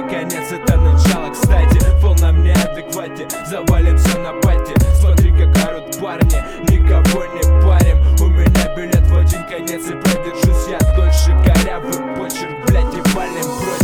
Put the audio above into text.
конец, это начало. Кстати, фол на мне адеквате, завалим все на пати. Смотри, как орут парни, никого не парим. У меня билет в один конец и продержусь я дольше. Корявый почерк, блять, и валим прочь.